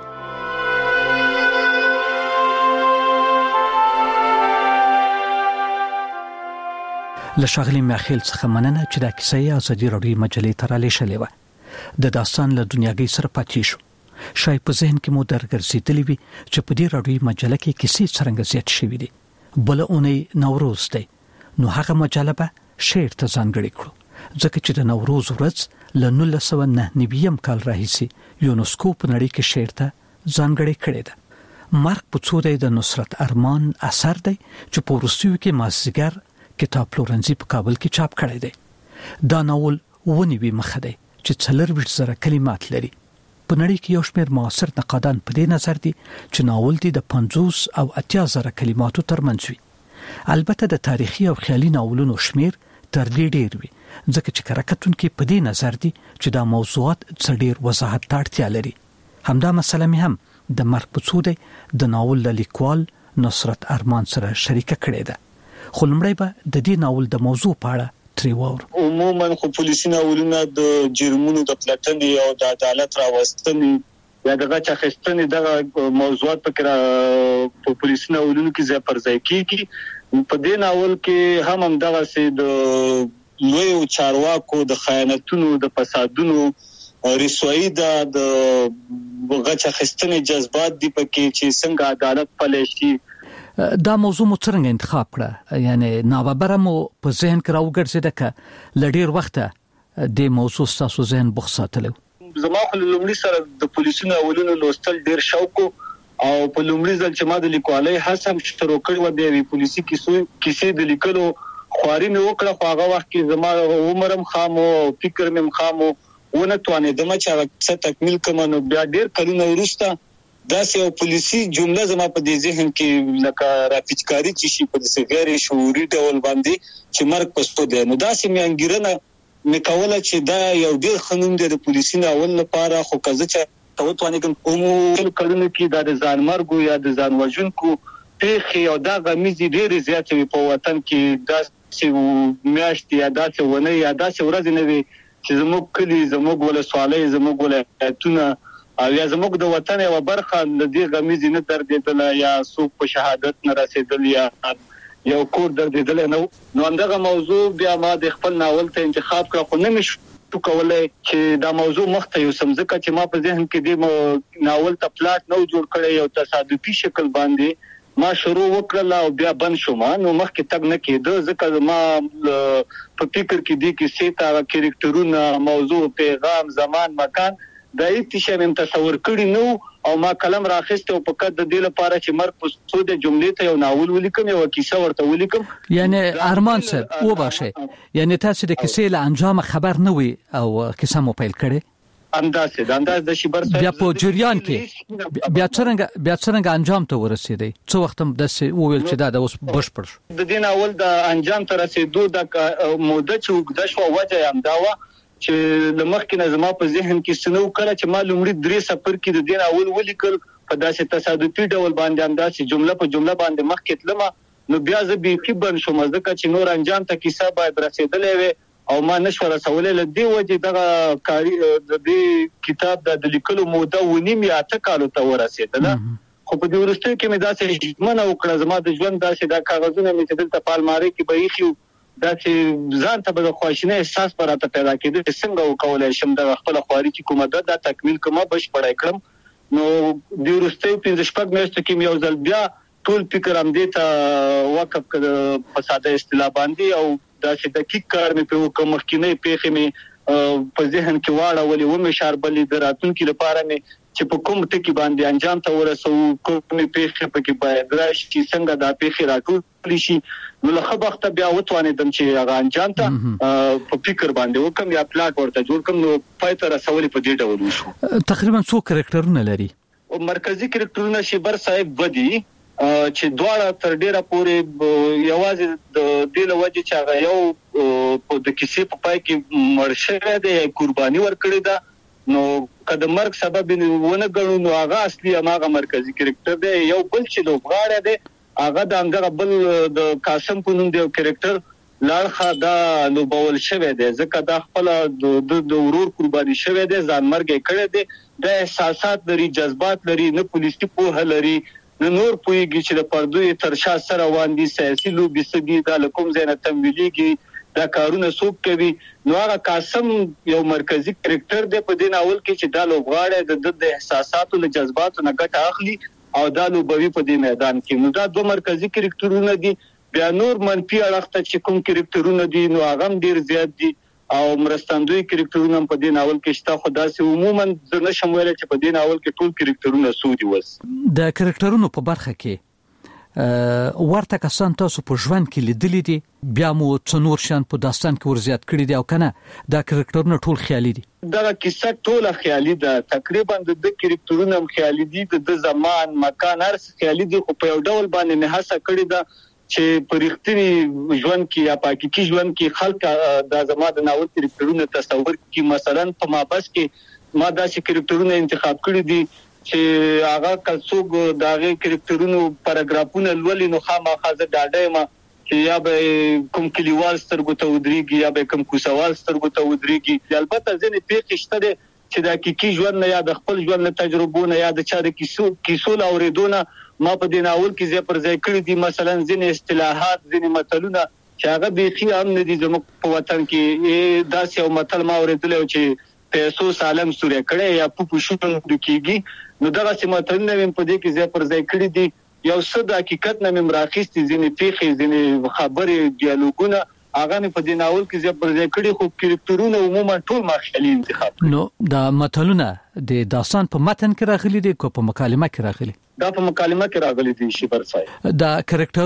له ښاغلي میاخیل څخه مننه چې دا کیسه یې ازادي راډیو مجلې ته رالیږلې وه. د داستان له دنیاګۍ سره پاتې شو. شاید په ذهن کې مو درګرځېدلې وي چې په دې راډیو مجله کې کیسې څرنګه زیات شوي دي. بله اونۍ نوروز دی، نو هغه مجله به شعر ته ځانګړې کړو، ځکه چې د نوروز ورځ له نولس سوه نهه نوي کال راهیسې یونسکو په نړۍ کې شعر ته ځانګړې کړې ده. مرګ په څو دی د نصرت ارمان اثر دی چې په وروستیو کې مازدیګر کتاب پلورنځي په کابل کې چاپ کړی دی. دا ناول ونیوي مخه دی چې څلورویشت زره کلمات لري. په نړۍ کې یو شمېر معاصر نقادان په دې نظر دي چې ناول دی د پنځوس او اتیا زره کلماتو ترمنځ وي. البته د تاریخي او خیالي ناولونو شمېر تر دې ډېر وي، ځکه چې کره کتونکي په دې نظر دي چې دا موضوعات څه ډېر وضاحت ته اړتیا لري. همدا مسله مې هم د مرګ په څو دی د ناول د لیکوال نصرت ارمان سره شریکه کړې ده. خو لومړی به د دې ناول د موضوع په اړه ترې واورو. عموما خو پولیسي ناولونه د جرمونو د پلټنې او د عدالت راوستنې یا د غچ اخیستنې دغه موضوعات په پولیسي ناولونو کې ځای پر ځای کېږي. په دې ناول کې هم همدغسې د لویو چارواکو د خیانتونو د فسادونو رسوایي ده، د غچ اخیستنې جذبات دي پکې چې څنګه عدالت پلی شي. دا موضوع مو څرنګه انتخاب کړه؟ یعنی ناببره مو په ذهن کې راوګرځېده که له ډېر وخته دې موضوع ستاسو ذهن بوخت ساتلی و؟ زما خو له لومړي سره د پولیسي ناولونو لوستل ډېر شوق و او په لومړي ځل چې ما د لیکوالۍ هڅه هم شروع کړې وه، د یوې پولیسي کیسې د لیکلو خواري مې وکړه، خو هغه وخت کې زما عمر هم خام و او فکر مې هم خام و، ونه توانېدم چې هغه کیسه تکمیل کړم. نو بیا ډېر کلونه وروسته دا یو پولیسي جمله زما په دې ذهن کې لکه راپیچکاری چې شي په دې غیر شعوري ډول باندې چې مرګ پښتو دی. نو دا سیمه انګیرنه میکوله چې دا یو ډیر خنوم دی د پولیسي ناول لپاره، خو کزه چې توتوانه کوم کوم کلونه کې د ځان مرګ یا د ځان وژونکو پیخي او دا غمیزي ډیر زیات وي په وطن کې. دا چې میاشت یا دا چې ونه یا دا چې ورځ نه وي چې زموږ کلی زموږ ولسوالۍ زموږ ولایتونه او یا زموږ د وطن یو برخه د دې غمیزي نه دردېدل یا څوک په شهادت نه رسیدل یا یو کور دردېدل نو نو اندغه موضوع بیا ما د خپل ناول ته انتخاب کړ، خو نه مې کولای چې دا موضوع مخته یو سمځکه چې ما په ذهن کې د ناول ته پلاټ نو جوړ کړی، یو تصادفي شکل باندې ما شروع وکړل او بیا بند شوم. نو مخکې تګ نه کېده ځکه ما په فکر کې دي کې سیتا کریکټرونه موضوع پیغام زمان مکان دا هیڅ شی مې تصور کړی نو او ما قلم راخسته او په کده د دې لپاره چې مرګ په څو د جملې ته یو ناول ولیکم یو کیسه ورته ولیکم. یعنی ارمان صاحب و باشه یعنی تاسو د کیسې له انجام خبر نه وي او کیسه مو پیل کړي اندازه د انداز د شبر صاحب بیا په جریان کې بیا څنګه بیا څنګه انجام ته ورسېدی؟ څو وخت هم د ویل چې دا د اوس بشپړ د دین اول د انجام ته رسیدو د موده چې وګد شو وجه هم دا و چې لمخکې نه زما په ذهن کې سنو کړه چې ما لومړی درې سفر کې د دین اول ولیکل په داسې تصادفي ډول باندې انداسې جمله په جمله باندې مخکې تلم نو بیا زه به کې بن شوم ځکه چې نور انجام ته کیسه باید رسیدلې وي او ما نشو رسولې لدی وجه دغه کاری د دې کتاب د لیکلو موده ونیم یا تکالو ته ورسېدله. خو په دې ورسته کې مې داسې ژمنه وکړه زما د ژوند داسې د کاغذونو مې چې دلته پالماري کې به یې دا چې ځان ته به خوښنه احساس پراته پیدا کېده چې څنګه وکولای شم د خپل خواري چې کومه ده دا تکمیل کوم بشپړای کړم. نو د ورسته پنځه شپږ میاشتې کې یو ځل بیا ټول فکر هم دې ته وقف کړ په ساده اصطلاح باندې او دا چې دقیق کار مې په کوم مخکینه پیخې مې په ذهن کې واړولې و مې شاربلې دراتونکو لپاره مې چې په کوم ټکی باندې انجام ته ورسو کومې پیخې پکې باید راشي څنګه دا پیخې راټول شي. نو له خبرته بیا وتوانېدم چې هغه انجام ته په فکر باندې وکم یا پلاټ ورته جوړ کم. نو پای ته رسولې په دې ډول وشو. تقریبا څو کریکټرونه لري؟ مرکزی کریکټرونه شبر صاحب ودی چې دواړه تر ډیره پورې یوازې د دې لوجه چې هغه یو په د کیسې په پای کې مرشه ده قرباني ورکړي ده نو کله مرګ سبب ونه غنو نو هغه اصلي هغه مرکزی کریکټر دی. یو بل چې لوبغاړی دی هغه د هغه بل د قاسم په نوم دی کریکټر لاړخه دا نو بول شوی دی ځکه دا خپل د ورور قرباني شوی دی ځان مرګ کړی دی د احساسات لري جذبات لري نه پولیسي په لري نه نور پویږي چې د پردوی ترشا سره واندي سیاسي لوبي سګي د کوم ځای تمویليږي دا کارونه څوک کوي. نو هغه قاسم یو مرکزی کریکټر دی په دې ناول کې چې دا لوبغاړی د د احساساتو له جذباتو نه ګټه اخلي او دا لوبوي په دې میدان کې. نو دا دوه مرکزی کریکټرونه دي. بیا نور منفي اړخ ته چې کوم کریکټرونه دي نو هغه ډیر زیات دي او مرستندوی کریکټرونه په دې ناول کې شته. خو دا سه عموما د نشم ویل چې په دې ناول کې ټول کریکټرونه سودي وس. د کریکټرونو په برخه کې ورته کسان تاسو په ژوند کې لیدلې دي بیا مو څنور شان په داستان کې ورزيات کړی دی او کنه دا کریکټرونه ټول خیالي دي؟ دا کیسه ټول خیالي ده تقریبا د کریکټرونه هم خیالي دي د زمان مکان هر څه خیالي دي خو په یو ډول باندې نه هڅه کړی ده چې په رښتینی ژوند کې یا پاکي ژوند کې خلک د زما د ناول کریکټرونه تصور کې مثلا په مابس کې ما داسې کریکټرونه انتخاب کړی دي چې هغه کڅوګ داغه کریکټرونو پاراګرافونه لولي نو خامخا زه ډاډه ما چې یا به کوم کلیوال سترګو ته ودرېږي یا به کوم کوسوال سترګو ته ودرېږي. البته ځینې پیښې شته دي چې د حقيقي ژوند نه یا د خپل ژوند له تجربو نه یا د چا د کیسو کیسو اوریدونه ما په دې ناول کې زه پر ځای کړی دي. مثلا ځینې اصطلاحات ځینې متلونه چې هغه بيخي هم نه دي زموږ په وطن کې داسې یو متل ما اوریدل چې پیسو سالم سورې کړي یا پوپو شون دکېږي نو دغه سماتونه هم په دې کې زه پر ځای کړی دي. یو څه د حقیقت نه مم راخستې ځینې پیښې ځینې خبرې ډیالوګونه هغه په دې ناول کې زه پر ځای کړی خو کریکټرونه عموما ټول ما خیالي انتخاب. نو د متلونه د داستان په متن کې راغلي دي کو په مکالمه کې راغلي؟ دا په مکالمه کې راغلي دي شي پر ځای. د کریکټرونه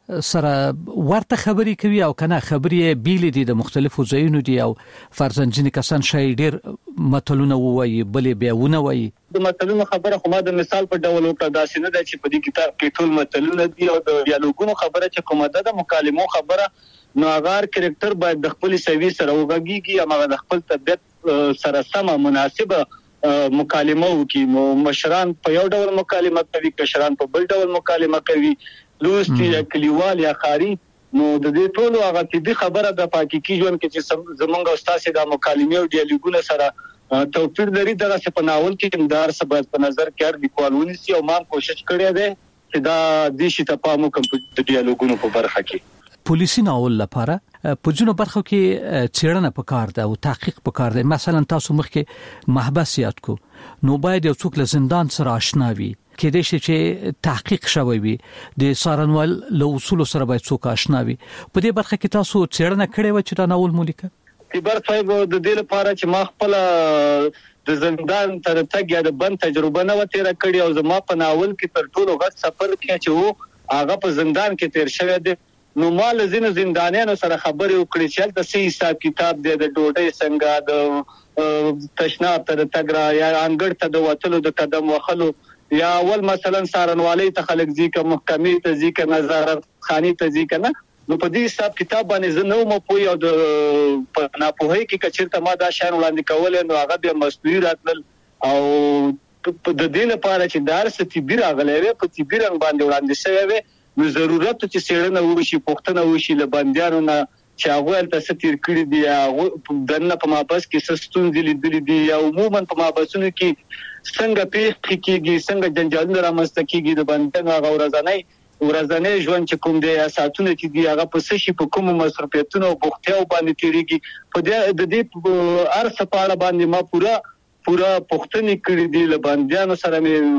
سره ورته خبرې کوي او کنه خبرې بیل دي د مختلفو ځایونو دي او فرضاً ځینې کسان شاید ډېر متلونه وایي بلې بیاونه وایي د متلونو خبره خو ما د مثال په ډول وکړه داسې نه ده چې په دې کتاب کې ټول متلونه دي او د ډیالوګونو خبره چې کومه ده د مکالمو خبره نو هغه کریکټر باید د خپل سوي سره وغږیږي او د خپل طبيعت سره سم مناسبه مکالمه وکي. نو مشران په یو ډول مکالمه کوي کشران په بل ډول مکالمه کوي لوستي یا کلیوال یا خاري. نو د دې ټولو هغه طبي خبره د حقيقي ژوند کې چې زمونږ استاد د مکالمې او ډیالوګونو سره توپیر لري دغه څه په ناول کې اندار سبب په نظر کې لیکوال ونیسي او ما کوشش کړی دی چې دا د شي ته پام وکم په ډیالوګونو په برخه کې. پولیسي ناول لپاره په ځینو برخو کې څېړنه پکار ده او تحقیق پکار ده. مثلا تاسو مخکې محبس یاد کو نو باید یو څوک له زندان سره آشنا وي کې د شي چې تحقیق شوی وي د سارنوال له اصول سره باید څوک آشنا وي. په دې برخه کې تاسو څېړنه کړې و چې دا ناول مولیکه تیبر صاحب د دې لپاره چې ما خپل د زندان تر تګ یا د بند تجربه نه و تیر کړی او زما په ناول کې تر ټولو غټ سفر کې چې وو هغه په زندان کې تیر شوی دی. نو مال زین زندانیانو سره خبرې وکړې چې د سې حساب کتاب دی د ډوډۍ څنګه د تشناب تر تګرا یا انګړ ته د وټلو د قدم وخلو یا اول مثلا سارنوالي ته خلک ځکه محکمې ته ځکه نظارت خاني ته ځکه نه. نو په دې حساب کتاب باندې زه نو مو پوي او د ناپوهي کې کچرته ما دا شان وړاندې کول نو هغه به مسؤلیت راتل او په د دې لپاره چې دار ستې بیر اغلې په تي بیر باندې وړاندې شوی وي نو ضرورت چې سیړنه وشي پښتنه وشي له باندېانو نه چې هغه تاسو تیر کړی دی هغه دنه په مابس کې سستون دي لیدل دي یا عموما په مابسونو کې څنګه پیښ کیږي څنګه جنجالونه رامنځته کیږي د باندې هغه ورځنی ورځنی ژوند چې کوم دی اساسونه چې دی هغه په سشي په کوم مصرفیتونو او بوختیاو باندې تیریږي په دې د دې ارسه پاړه باندې ما پورا پورا پښتني کړی دی له باندېانو سره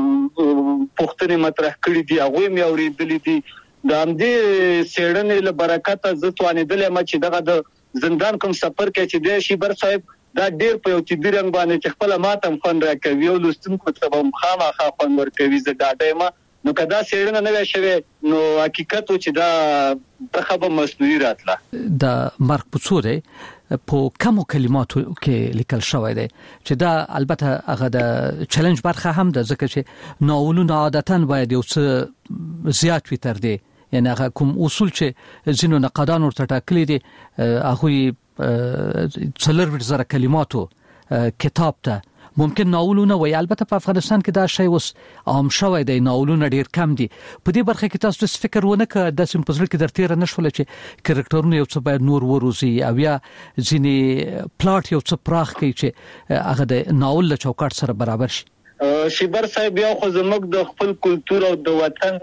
مې پښتني مطرح کړی دی هغه مې اوریدلې دي د همدې سیړنې له برکت زه توانېدل ما چې دغه د زندان کوم سفر کې چې دی شیبر صاحب دا ډېر په یو تدبیر باندې چې خپل ماتم فن راکوي او لستونکو ته هم خامخا فن ورکوي زه ډاډه ما نو کدا سیړنه نه وشوي نو حقیقت چې دا د خبر مسؤلیت راتله د مارک پوڅوري په کومو کلماتو کې لیکل شوی دی چې دا البته هغه د چیلنج برخه هم د ځکه چې ناولونه عادتاً باید یو څه زیات وي تر دې یعنی هغه کوم اصول چې ځینو نقادان ورته ټاکلي دي هغه څلور زره کلماتو کتاب ته ممکن ناولونه وي. البته په افغانستان کې دا شی اوس عام شوی دی ناولونه ډیر کم دي. په دې برخه کې تاسو څه فکر ونه کړئ د سیم پزړه کې درته نشول چې کریکټرونه یو څه باید نور وروزي او یا ځینې پلاټ یو څه پراخ کوي چې هغه د ناول له چوکاټ سره برابر شي. شیبر صاحب یو خو زموږ د خپل کلچر او د وطن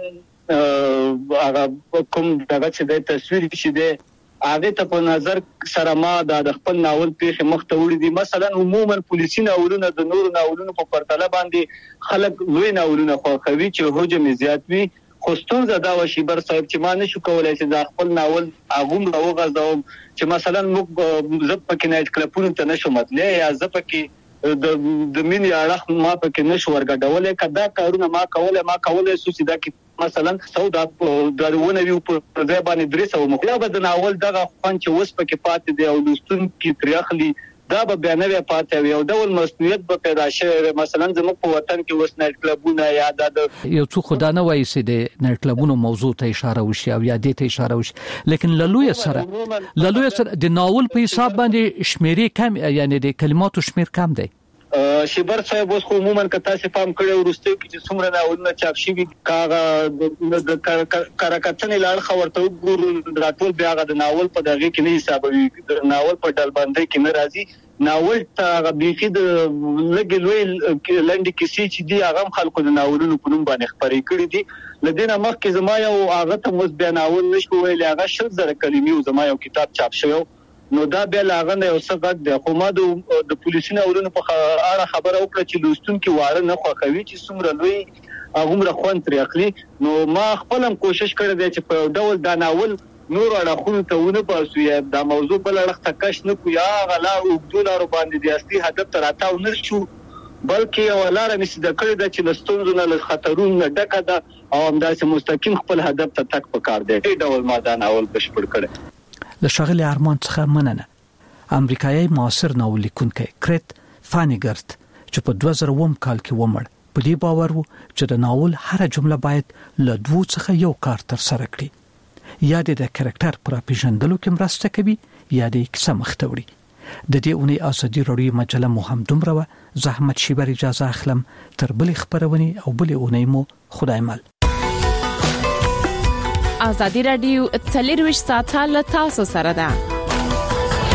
هغه کوم دغه چې د تصویر شي دی هغه ته په نظر سره ما د خپل ناول پیښه مخته وړي دي. مثلا عموما پولیسي ناولونه د نور ناولونو په پرتله باندې خلک لوی ناولونه خوښوي چې حجم زیات وي. خو ستونزه دا و شیبر صاحب چې ما نشو کولای چې د خپل ناول هغه راوغځوم چې مثلا موږ زپ کې نایټ کلبونو ته نشو متلې یا زپ کې د د مینې اړه ما پکې نشو ورګډولې کدا کارونه ما کوله ما کوله سوسي دا کې مثلا سودا درونه وی په ځای باندې درسه مخلا به ناول دغه خوان چې وس پکې پاتې دی او لستون کې تریخلي دا به بیانوي پاتې وي او ډول مسؤلیت به پیدا شي. مثلا زموږ په وطن کې وس نایټ کلبونه یا د یو څو خدای نه وایي چې د نایټ کلبونو موضوع ته اشاره وشي او یا دې ته اشاره وشي لیکن للوی سره للوی سره د ناول په حساب باندې شمیرې کم یعنی د کلماتو شمیر کم دی. شیبر صاحب اوس عموما کته سي پام کړو ورسته کې چې څومره ناولونه چاپ شي کاغه د کارکتنې لاړ خبرته ګور راتول بیا غو د ناول په دغه کې نه حسابوي د ناول په ډل باندې کې نه راځي ناول ته بيخي د لګي لوی لنډ کیسې چې دی هغه خلکو د ناولونو په نوم باندې خبرې کړې دي لدينا مخکې زما یو هغه ته مس بیا ناول نشو ویل هغه شل زره کلمې او زما یو کتاب چاپ شوی نو دا بیا لاغه نه اوسه غږ د حکومت د پولیسو ناولونو په اړه خبره وکړه چې لوستون کې واره نه خوخوي چې څومره لوی هغه خوان تر اخلي. نو ما خپل هم کوشش کړی دی چې په ډول دا ناول نور اړخونو ته ونه پاسو یا دا موضوع بل اړخ ته کش نه کو یا غلا او دولار باندې د اصلي هدف تر اتاو نه شو بلکې یو لار نشي د کړی د چلستونو نه خطرونه ډکه ده او همداسې مستقیم خپل هدف ته تک پکار دی ډول ما دا ناول بشپړ کړی. له شاغلي ارمان څخه مننه. امریکایي معاصر ناول لیکونکی کریت فانیګرت چې په دوه زره اووه کال کې ومړ په دې باور وو چې د ناول هر جمله باید له دوه څخه یو کار تر سره کړي، یا د کریکټر پر پیژندلو کې مرسته کوي یا د کیسه مخته وړي. د دې اونۍ ازادي راډیو مجله مو هم دومره وه. زحمت شیبر اجازه اخلم تر بلې خبرونې او بلې اونۍ مو خدای مل. ازادي راډیو څلور ویشت ساعته له تاسو سره ده.